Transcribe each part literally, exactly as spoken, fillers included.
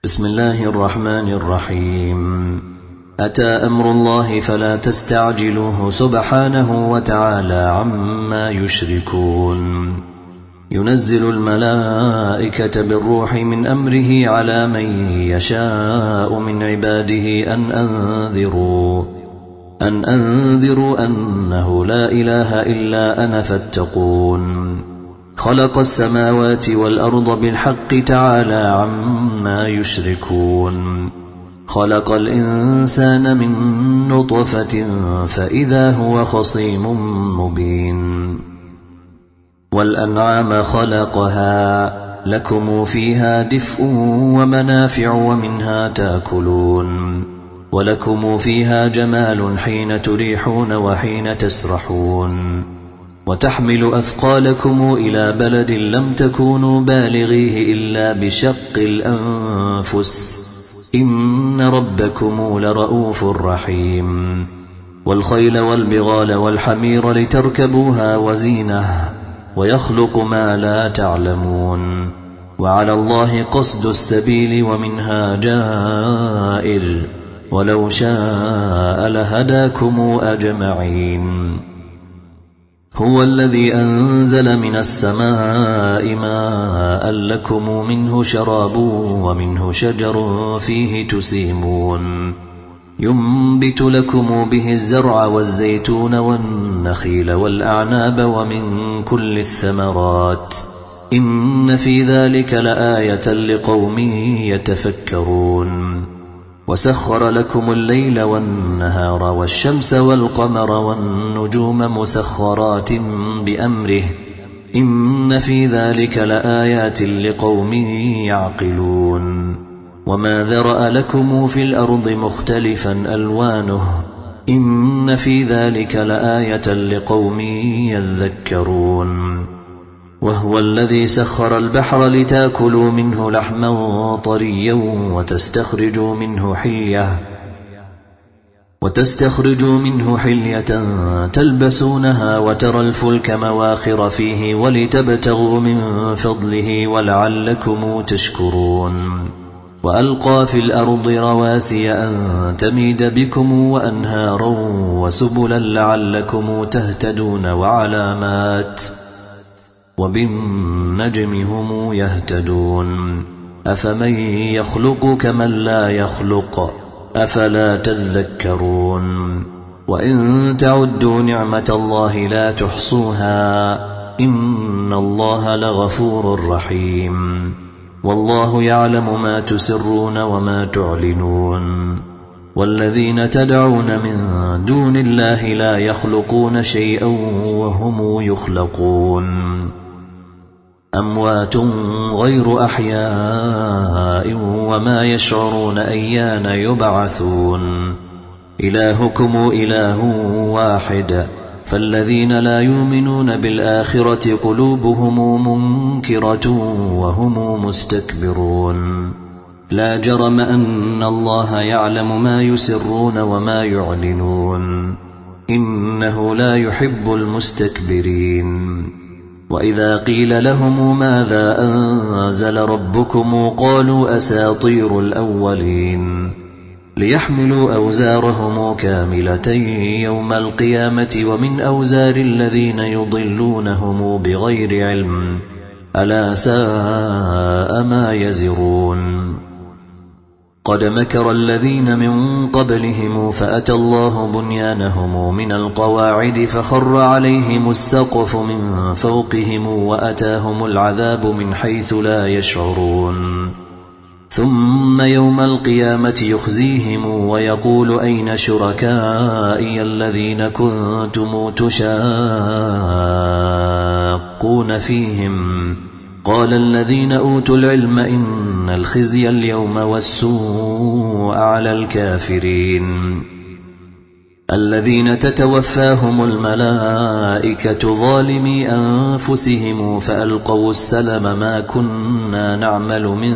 بسم الله الرحمن الرحيم. أتى أمر الله فلا تستعجلوه سبحانه وتعالى عما يشركون. ينزل الملائكة بالروح من أمره على من يشاء من عباده أن أنذروا أن أنذروا أنه لا إله إلا أنا فاتقون. خلق السماوات والأرض بالحق تعالى عما يشركون. خلق الإنسان من نطفة فإذا هو خصيم مبين. والأنعام خلقها لكم فيها دفء ومنافع ومنها تأكلون، ولكم فيها جمال حين تريحون وحين تسرحون، وتحمل أثقالكم إلى بلد لم تكونوا بالغيه إلا بشق الأنفس إن ربكم لرؤوف رحيم. والخيل والبغال والحمير لتركبوها وزينة، ويخلق ما لا تعلمون، وعلى الله قصد السبيل ومنها جائر، ولو شاء لهداكم أجمعين. هو الذي أنزل من السماء ماء لكم منه شراب ومنه شجر فيه تسيمون، ينبت لكم به الزرع والزيتون والنخيل والأعناب ومن كل الثمرات، إن في ذلك لآية لقوم يتفكرون. وسخر لكم الليل والنهار والشمس والقمر والنجوم مسخرات بأمره، إن في ذلك لآيات لقوم يعقلون. وما ذرأ لكم في الأرض مختلفا ألوانه، إن في ذلك لآية لقوم يذكرون. وهو الذي سخر البحر لتاكلوا منه لحما طريا وتستخرجوا منه حلية وتستخرجوا منه حلية تلبسونها، وترى الفلك مواخر فيه ولتبتغوا من فضله ولعلكم تشكرون. وألقى في الأرض رواسي أن تميد بكم وأنهارا وسبلا لعلكم تهتدون وعلامات، وبالنجم هم يهتدون. أفمن يخلق كمن لا يخلق أفلا تذكرون. وإن تعدوا نعمة الله لا تحصوها إن الله لغفور رحيم. والله يعلم ما تسرون وما تعلنون. والذين تدعون من دون الله لا يخلقون شيئا وهم يخلقون، أموات غير أحياء وما يشعرون أيان يبعثون. إلهكم إله واحد، فالذين لا يؤمنون بالآخرة قلوبهم منكرة وهم مستكبرون. لا جرم أن الله يعلم ما يسرون وما يعلنون، إنه لا يحب المستكبرين. وإذا قيل لهم ماذا أنزل ربكم قالوا أساطير الأولين، ليحملوا أوزارهم كاملة يوم القيامة ومن أوزار الذين يضلونهم بغير علم، ألا ساء ما يزرون. قد مكر الذين من قبلهم فأتى الله بنيانهم من القواعد فخر عليهم السقف من فوقهم وأتاهم العذاب من حيث لا يشعرون. ثم يوم القيامة يخزيهم ويقول أين شركائي الذين كنتم تشاقون فيهم؟ قال الذين أوتوا العلم إن الخزي اليوم والسوء على الكافرين الذين تتوفاهم الملائكة ظالمي أنفسهم فألقوا السلم ما كنا نعمل من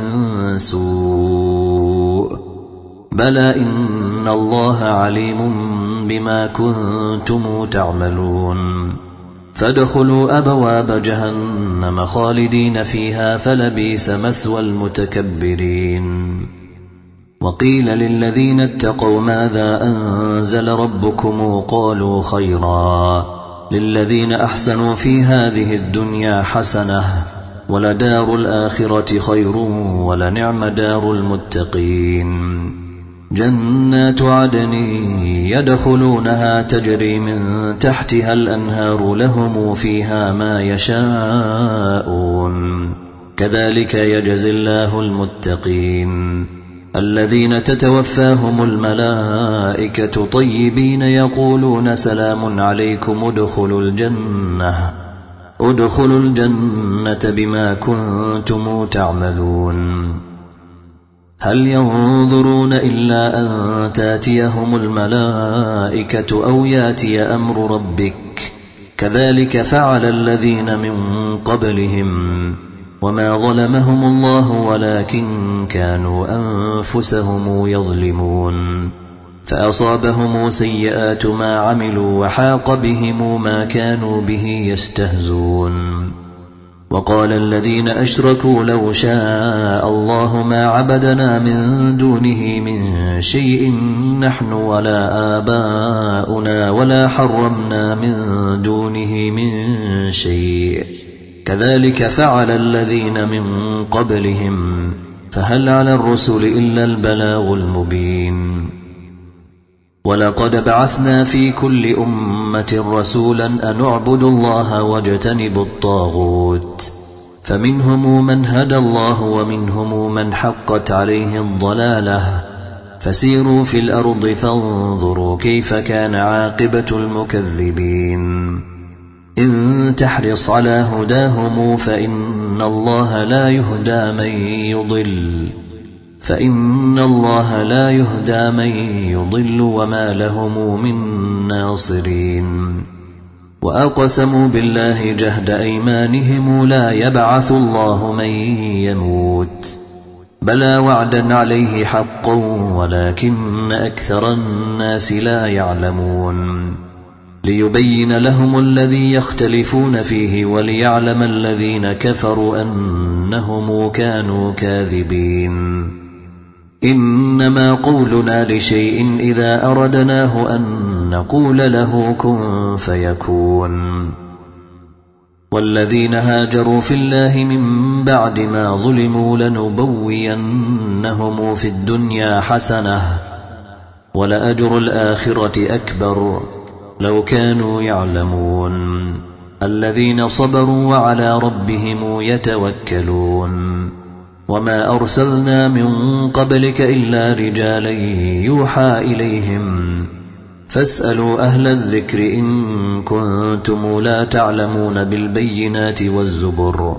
سوء بلى إن الله عليم بما كنتم تعملون. فادخلوا أبواب جهنم خالدين فيها فلبئس مثوى المتكبرين. وقيل للذين اتقوا ماذا أنزل ربكم قالوا خيرا للذين أحسنوا في هذه الدنيا حسنة ولدار الآخرة خير ولنعم دار المتقين جنات عدن يدخلونها تجري من تحتها الأنهار لهم فيها ما يشاءون كذلك يجزي الله المتقين الذين تتوفاهم الملائكة طيبين يقولون سلام عليكم ادخلوا الجنة ادخلوا الجنة بما كنتم تعملون هل ينظرون إلا أن تاتيهم الملائكة أو ياتي أمر ربك كذلك فعل الذين من قبلهم وما ظلمهم الله ولكن كانوا أنفسهم يظلمون فأصابهم سيئات ما عملوا وحاق بهم ما كانوا به يستهزون وقال الذين أشركوا لو شاء الله ما عبدنا من دونه من شيء نحن ولا آباؤنا ولا حرمنا من دونه من شيء كذلك فعل الذين من قبلهم فهل على الرسل إلا البلاغ المبين ولقد بعثنا في كل أمة رسولا أن اعبدوا الله واجتنبوا الطاغوت فمنهم من هدى الله ومنهم من حقت عليه الضلالة فسيروا في الأرض فانظروا كيف كان عاقبة المكذبين إن تحرص على هداهم فإن الله لا يهدى من يضل فإن الله لا يهدى من يضل وما لهم من ناصرين وأقسموا بالله جهد أيمانهم لا يبعث الله من يموت بلى وعدا عليه حقا ولكن أكثر الناس لا يعلمون ليبين لهم الذي يختلفون فيه وليعلم الذين كفروا أنهم كانوا كاذبين إنما قولنا لشيء إذا أردناه أن نقول له كن فيكون والذين هاجروا في الله من بعد ما ظلموا لنبوينهم في الدنيا حسنة ولأجر الآخرة أكبر لو كانوا يعلمون الذين صبروا وعلى ربهم يتوكلون وما أرسلنا من قبلك إلا رجالا يوحى إليهم فاسألوا أهل الذكر إن كنتم لا تعلمون بالبينات والزبر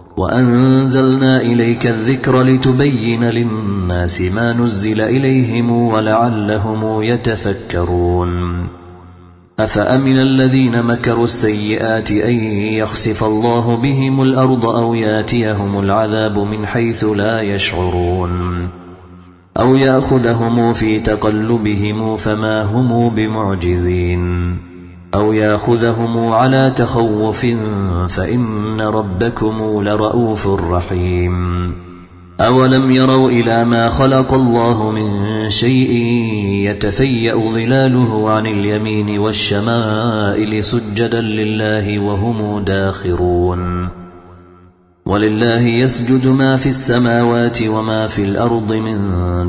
وأنزلنا إليك الذكر لتبين للناس ما نزل إليهم ولعلهم يتفكرون أفأمن الذين مكروا السيئات أن يخسف الله بهم الأرض أو ياتيهم العذاب من حيث لا يشعرون أو يأخذهم في تقلبهم فما هم بمعجزين أو يأخذهم على تخوف فإن ربكم لرؤوف رحيم أولم يروا إلى ما خلق الله من شيء يتفيأ ظلاله عن اليمين والشمائل سجدا لله وهم داخرون ولله يسجد ما في السماوات وما في الأرض من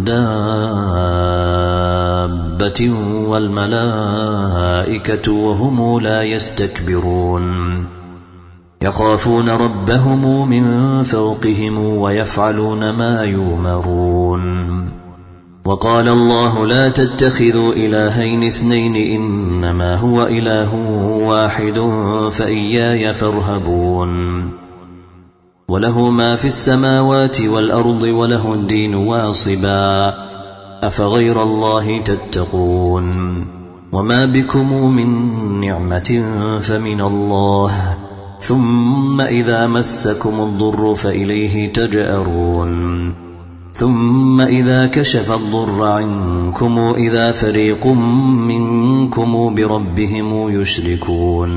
دابة والملائكة وهم لا يستكبرون يخافون ربهم من فوقهم ويفعلون ما يؤمرون وقال الله لا تتخذوا إلهين اثنين إنما هو إله واحد فإياي فارهبون وله ما في السماوات والأرض وله الدين واصبا أفغير الله تتقون وما بكم من نعمة فمن الله ثم إذا مسكم الضر فإليه تجأرون ثم إذا كشف الضر عنكم إذا فريق منكم بربهم يشركون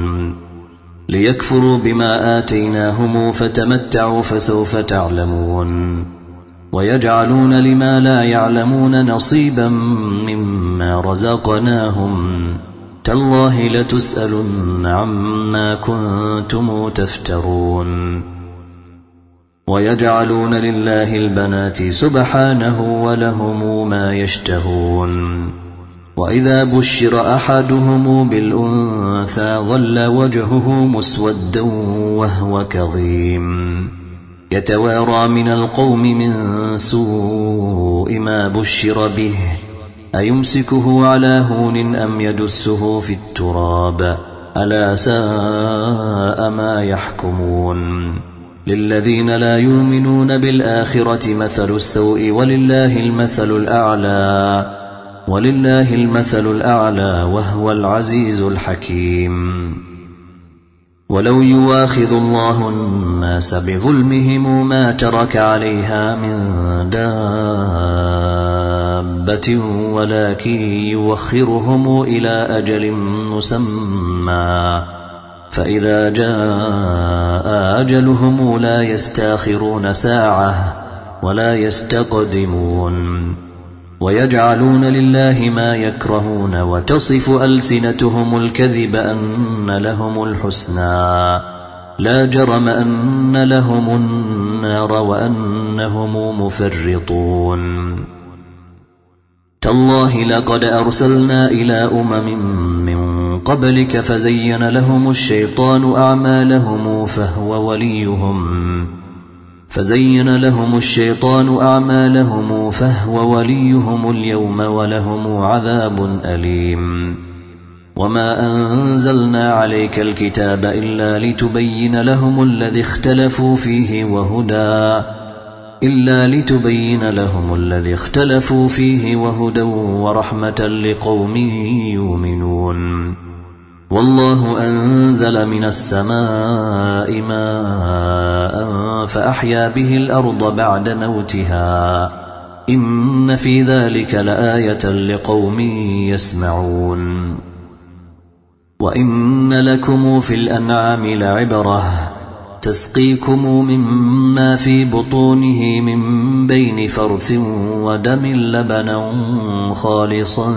ليكفروا بما آتيناهم فتمتعوا فسوف تعلمون ويجعلون لما لا يعلمون نصيبا مما رزقناهم تالله لتسألن عما كنتم تفترون ويجعلون لله البنات سبحانه ولهم ما يشتهون وإذا بشر أحدهم بالأنثى ظل وجهه مسودا وهو كظيم يتوارى من القوم من سوء ما بشر به أيمسكه على هون أم يدسه في التراب ألا ساء ما يحكمون للذين لا يؤمنون بالآخرة مثل السوء ولله المثل الأعلى ولله المثل الأعلى وهو العزيز الحكيم ولو يواخذ الله الناس بظلمهم ما ترك عليها من دابة ولكن يوخرهم إلى أجل مسمى فإذا جاء أجلهم لا يستاخرون ساعة ولا يستقدمون ويجعلون لله ما يكرهون وتصف ألسنتهم الكذب أن لهم الحسنى لا جرم أن لهم النار وأنهم مفرطون تالله لقد أرسلنا إلى أمم من قبلك فزين لهم الشيطان أعمالهم فهو وليهم فزين لهم الشيطان أعمالهم فهو وليهم اليوم ولهم عذاب أليم وما أنزلنا عليك الكتاب إلا لتبين لهم الذي اختلفوا فيه وهدى إلا لتبين لهم الذي اختلفوا فيه وهدى ورحمة لقوم يؤمنون والله أنزل من السماء ماء فأحيا به الأرض بعد موتها إن في ذلك لآية لقوم يسمعون وإن لكم في الأنعام لعبرة تسقيكم مما في بطونه من بين فرث ودم لبنا خالصا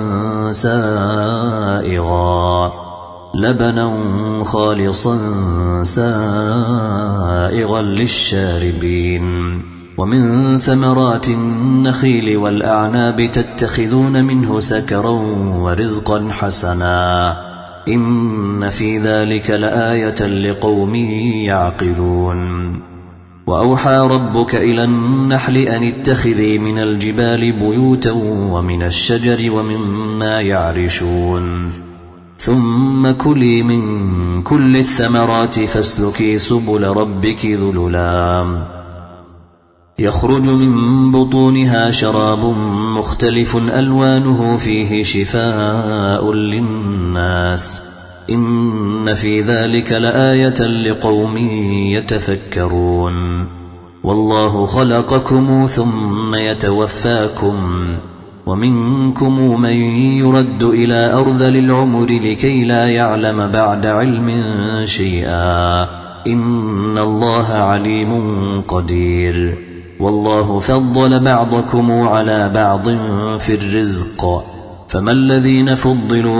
سائغا لبنا خالصا سائغا للشاربين ومن ثمرات النخيل والأعناب تتخذون منه سكرا ورزقا حسنا إن في ذلك لآية لقوم يعقلون وأوحى ربك إلى النحل أن اتخذي من الجبال بيوتا ومن الشجر ومما يعرشون ثم كلي من كل الثمرات فاسلكي سبل ربك ذللا يخرج من بطونها شراب مختلف ألوانه فيه شفاء للناس إن في ذلك لآية لقوم يتفكرون والله خلقكم ثم يتوفاكم ومنكم من يرد إلى أرذل العمر لكي لا يعلم بعد علم شيئا إن الله عليم قدير والله فضل بعضكم على بعض في الرزق فما الذين فضلوا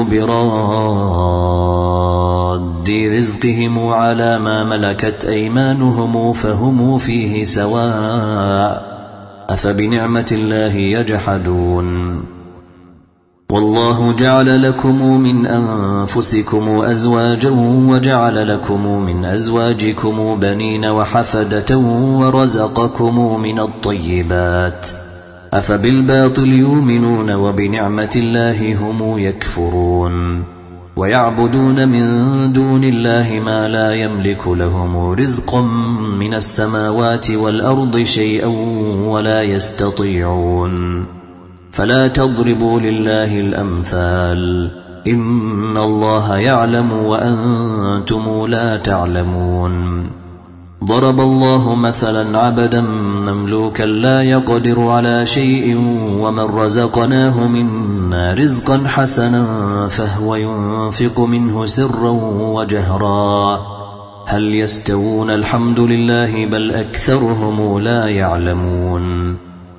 براد رزقهم على ما ملكت أيمانهم فهم فيه سواء أفبنعمة الله يجحدون والله جعل لكم من أنفسكم أزواجا وجعل لكم من أزواجكم بنين وحفدة ورزقكم من الطيبات أفبالباطل يؤمنون وبنعمة الله هم يكفرون ويعبدون من دون الله ما لا يملك لهم رزقا من السماوات والأرض شيئا ولا يستطيعون فلا تضربوا لله الأمثال إن الله يعلم وأنتم لا تعلمون ضرب الله مثلا عبدا مملوكا لا يقدر على شيء ومن رزقناه منا رزقا حسنا فهو ينفق منه سرا وجهرا هل يستوون الحمد لله بل أكثرهم لا يعلمون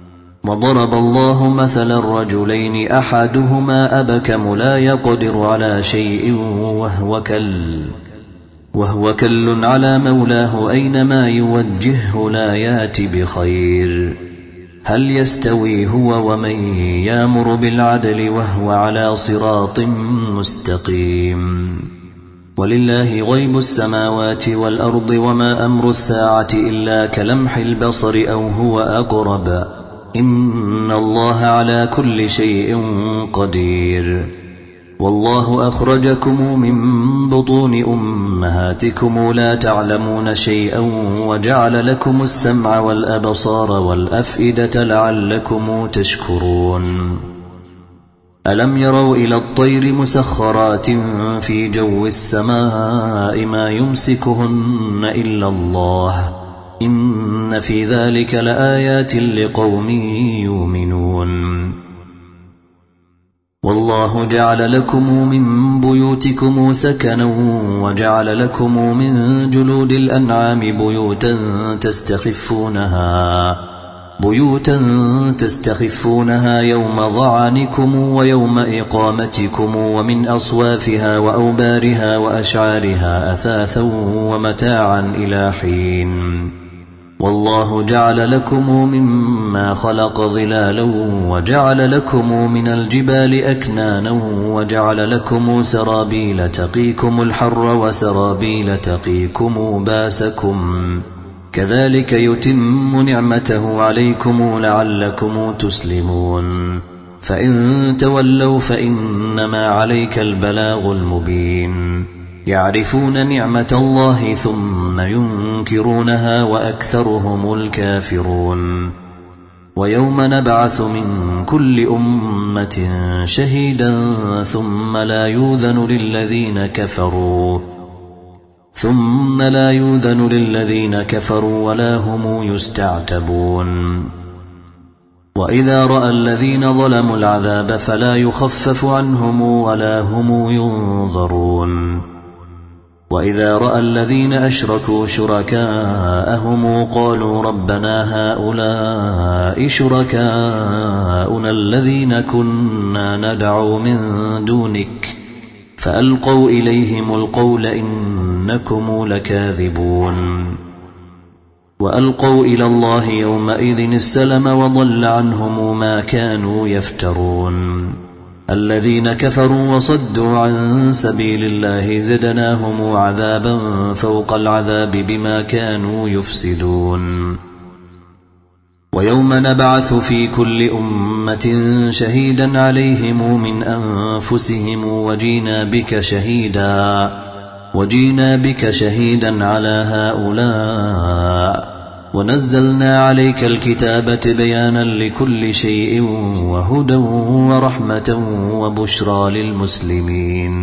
وضرب الله مثلا رجلين أحدهما أبكم لا يقدر على شيء وهو كل وهو كل على مولاه أينما يوجهه لا يات بخير هل يستوي هو ومن يأمر بالعدل وهو على صراط مستقيم ولله غيب السماوات والأرض وما أمر الساعة إلا كلمح البصر أو هو أقرب إن الله على كل شيء قدير والله أخرجكم من بطون أمهاتكم لا تعلمون شيئا وجعل لكم السمع والأبصار والأفئدة لعلكم تشكرون ألم يروا إلى الطير مسخرات في جو السماء ما يمسكهن إلا الله إن في ذلك لآيات لقوم يؤمنون والله جعل لكم من بيوتكم سكنا وجعل لكم من جلود الأنعام بيوتا تستخفونها بيوتا تستخفونها يوم ظعنكم ويوم إقامتكم ومن أصوافها وأوبارها وأشعارها أثاثا ومتاعا إلى حين والله جعل لكم مما خلق ظلالا وجعل لكم من الجبال أكنانا وجعل لكم سرابيل تقيكم الحر وسرابيل تقيكم باسكم كذلك يتم نعمته عليكم لعلكم تسلمون فإن تولوا فإنما عليك البلاغ المبين يعرفون نعمة الله ثم ينكرونها وأكثرهم الكافرون ويوم نبعث من كل أمة شهيدا ثم لا يؤذن للذين كفروا ثم لا يؤذن للذين كفروا ولا هم يستعتبون وإذا رأى الذين ظلموا العذاب فلا يخفف عنهم ولا هم ينظرون وإذا رأى الذين أشركوا شركاءهم قالوا ربنا هؤلاء شركاؤنا الذين كنا ندعو من دونك فألقوا إليهم القول إنكم لكاذبون وألقوا إلى الله يومئذ السلم وضل عنهم ما كانوا يفترون الذين كفروا وصدوا عن سبيل الله زدناهم عذابا فوق العذاب بما كانوا يفسدون ويوم نبعث في كل أمة شهيدا عليهم من أنفسهم وجينا بك شهيدا وجينا بك شهيدا على هؤلاء ونزلنا عليك الكتاب بيانا لكل شيء وهدى ورحمة وبشرى للمسلمين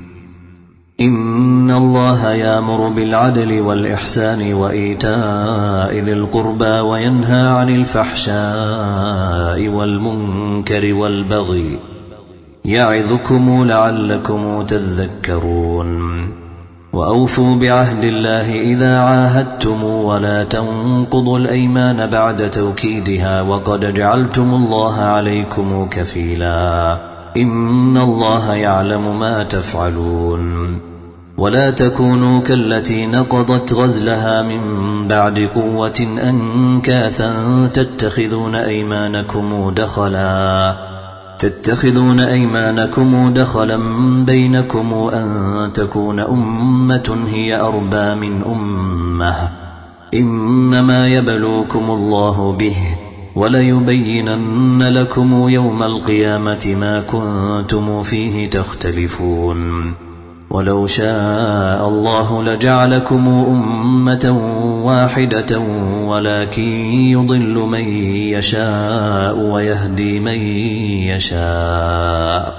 إن الله يأمر بالعدل والإحسان وإيتاء ذي القربى وينهى عن الفحشاء والمنكر والبغي يعظكم لعلكم تذكرون وأوفوا بعهد الله إذا عاهدتم ولا تنقضوا الأيمان بعد توكيدها وقد جعلتم الله عليكم كفيلا إن الله يعلم ما تفعلون ولا تكونوا كالتي نقضت غزلها من بعد قوة أنكاثا تتخذون أيمانكم دخلا تتخذون أيمانكم دخلا بينكم أن تكون أمة هي أربى من أمة إنما يبلوكم الله به وليبينن لكم يوم القيامة ما كنتم فيه تختلفون ولو شاء الله لجعلكم أمة واحدة ولكن يضل من يشاء ويهدي من يشاء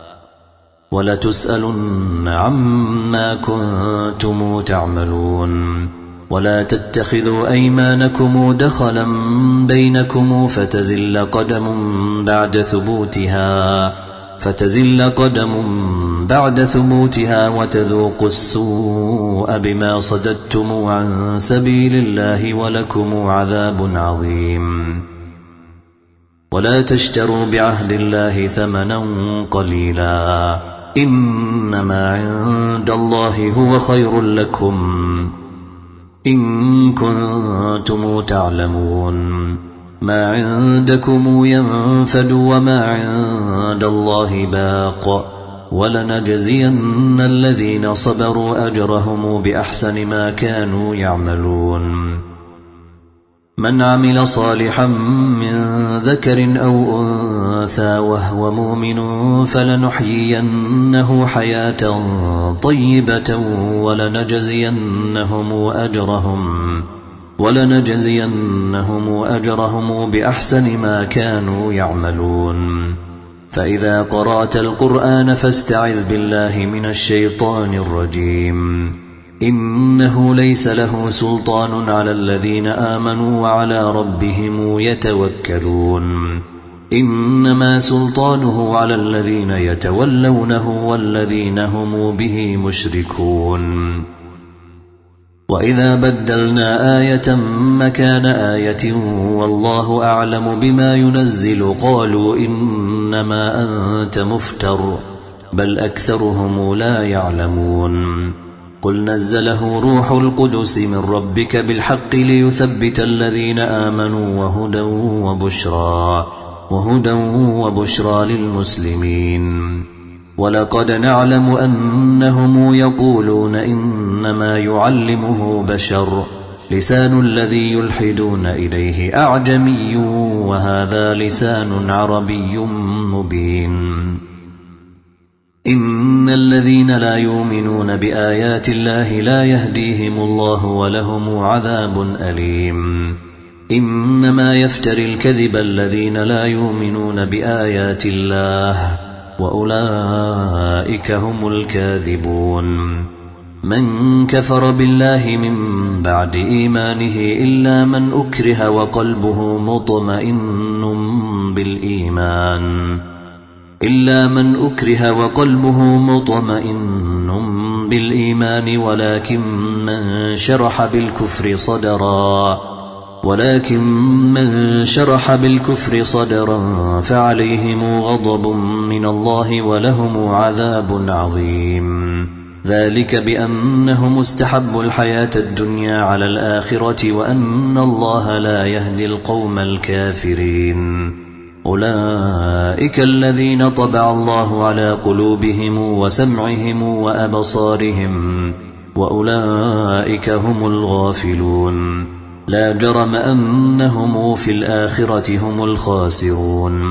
ولتسألن عما كنتم تعملون ولا تتخذوا أيمانكم دخلا بينكم فتزل قدم بعد ثبوتها فتزل قدم بعد ثبوتها وتذوقوا السوء بما صددتم عن سبيل الله ولكم عذاب عظيم ولا تشتروا بعهد الله ثمنا قليلا إنما عند الله هو خير لكم إن كنتم تعلمون ما عندكم ينفد وما عند الله باق ولنجزين الذين صبروا أجرهم بأحسن ما كانوا يعملون من عمل صالحا من ذكر أو أنثى وهو مؤمن فلنحيينه حياة طيبة ولنجزينهم أجرهم ولنجزينهم أجرهم بأحسن ما كانوا يعملون فإذا قرأت القرآن فاستعذ بالله من الشيطان الرجيم إنه ليس له سلطان على الذين آمنوا وعلى ربهم يتوكلون إنما سلطانه على الذين يتولونه والذين هم به مشركون وإذا بدلنا آية مكان آية والله أعلم بما ينزل قالوا إنما أنت مفتر بل أكثرهم لا يعلمون قل نزله روح القدس من ربك بالحق ليثبت الذين آمنوا وهدى وبشرى وهدى وبشرى للمسلمين ولقد نعلم أنهم يقولون إنما يعلمه بشر لسان الذي يلحدون إليه أعجمي وهذا لسان عربي مبين إن الذين لا يؤمنون بآيات الله لا يهديهم الله ولهم عذاب أليم إنما يفتري الكذب الذين لا يؤمنون بآيات الله وأولئك هم الكاذبون من كفر بالله من بعد إيمانه إلا من أكره وقلبه مطمئن بالإيمان إلا من أكره وقلبه مطمئن بالإيمان ولكن من شرح بالكفر صدرا ولكن من شرح بالكفر صدرا فعليهم غضب من الله ولهم عذاب عظيم ذلك بأنهم استحبوا الحياة الدنيا على الآخرة وأن الله لا يهدي القوم الكافرين أولئك الذين طبع الله على قلوبهم وسمعهم وأبصارهم وأولئك هم الغافلون لا جرم أنهم في الآخرة هم الخاسرون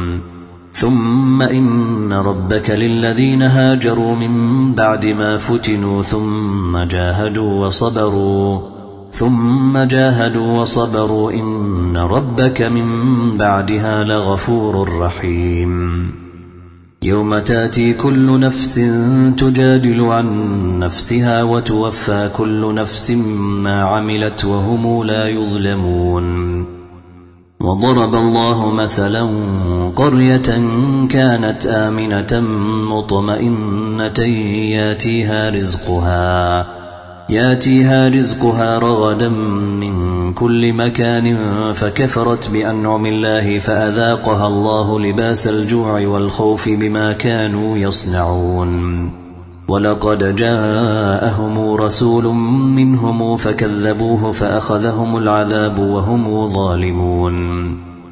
ثم إن ربك للذين هاجروا من بعد ما فتنوا ثم جاهدوا وصبروا ثم جاهدوا وصبروا إن ربك من بعدها لغفور رحيم يوم تاتي كل نفس تجادل عن نفسها وتوفى كل نفس ما عملت وهم لا يظلمون وضرب الله مثلا قرية كانت آمنة مطمئنة ياتيها رزقها ياتيها رزقها رغدا من كل مكان فكفرت بأنعم الله فأذاقها الله لباس الجوع والخوف بما كانوا يصنعون ولقد جاءهم رسول منهم فكذبوه فأخذهم العذاب وهم ظالمون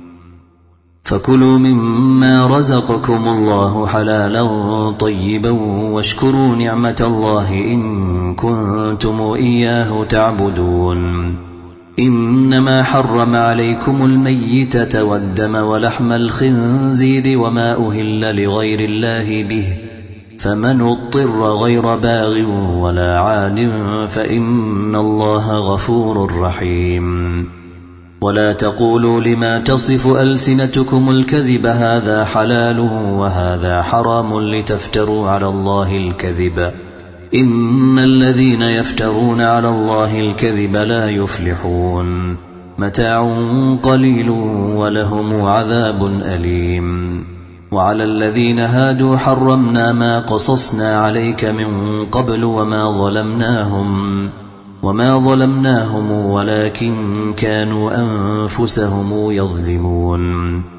فكلوا مما رزقكم الله حلالا طيبا واشكروا نعمة الله إن كنتم إياه تعبدون إنما حرم عليكم الميتة والدم ولحم الخنزير وما أهل لغير الله به فمن اضطر غير باغ ولا عاد فإن الله غفور رحيم ولا تقولوا لما تصف ألسنتكم الكذب هذا حلال وهذا حرام لتفتروا على الله الكذب إن الذين يفترون على الله الكذب لا يفلحون متاع قليل ولهم عذاب أليم وعلى الذين هادوا حرمنا ما قصصنا عليك من قبل وما ظلمناهم وما ظلمناهم ولكن كانوا أنفسهم يظلمون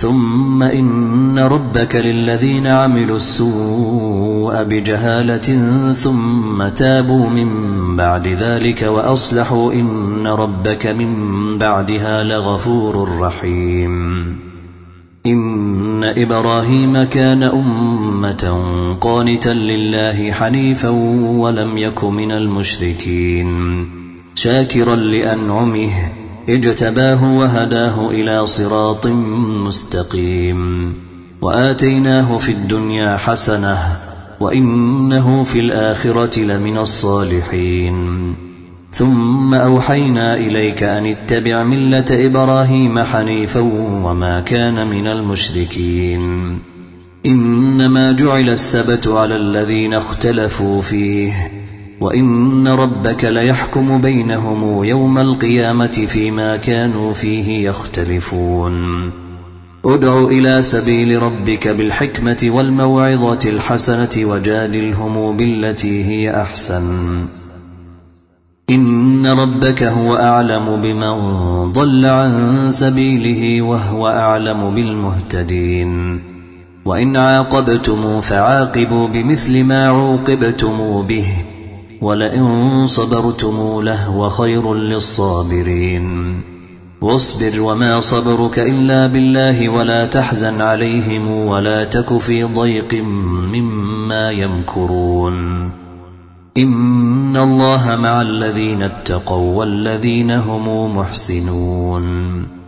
ثم إن ربك للذين عملوا السوء بجهالة ثم تابوا من بعد ذلك وأصلحوا إن ربك من بعدها لغفور رحيم. إن إبراهيم كان أمة قانتا لله حنيفا ولم يك من المشركين شاكرا لأنعمه اجتباه وهداه إلى صراط مستقيم وآتيناه في الدنيا حسنة وإنه في الآخرة لمن الصالحين. ثم أوحينا إليك أن اتبع ملة إبراهيم حنيفا وما كان من المشركين. إنما جعل السبت على الذين اختلفوا فيه وإن ربك ليحكم بينهم يوم القيامة فيما كانوا فيه يختلفون. ادع إلى سبيل ربك بالحكمة والموعظة الحسنة وجادلهم بالتي هي أحسن إن ربك هو أعلم بمن ضل عن سبيله وهو أعلم بالمهتدين. وإن عاقبتم فعاقبوا بمثل ما عوقبتم به ولئن صبرتم لهو خير للصابرين. واصبر وما صبرك إلا بالله ولا تحزن عليهم ولا تك في ضيق مما يمكرون. إن الله مع الذين اتقوا والذين هم محسنون.